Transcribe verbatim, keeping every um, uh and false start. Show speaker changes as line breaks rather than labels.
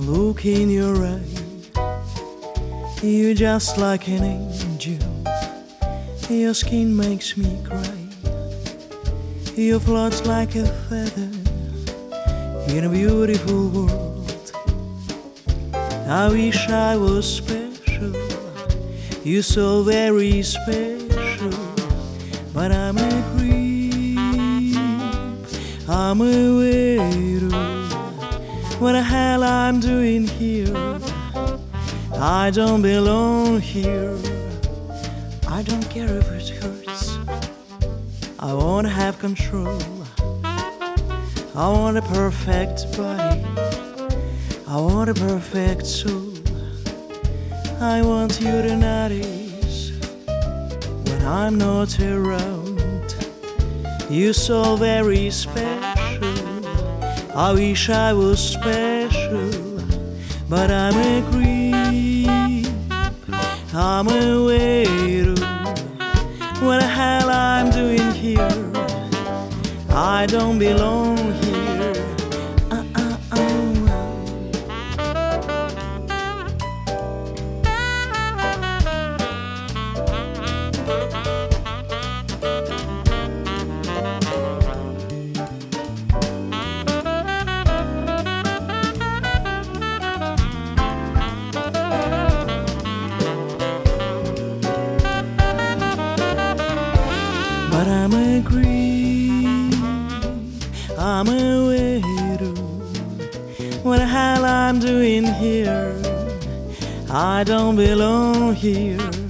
look in your eye, you're just like an angel. Your skin makes me cry. You float like a feather in a beautiful world. I wish I was special. You're so very special. But I'm a creep, I'm a weirdo. What the hell I'm doing here? I don't belong here. I don't care if it hurts. I want to have control. I want a perfect body. I want a perfect soul. I want you to notice when I'm not around. You're so very special. I wish I was special. But I'm a creep, I'm a weirdo. What the hell I'm doing here? I don't belong here. uh, uh, But I'm a creep, I'm a weirdo. What the hell I'm doing here? I don't belong here.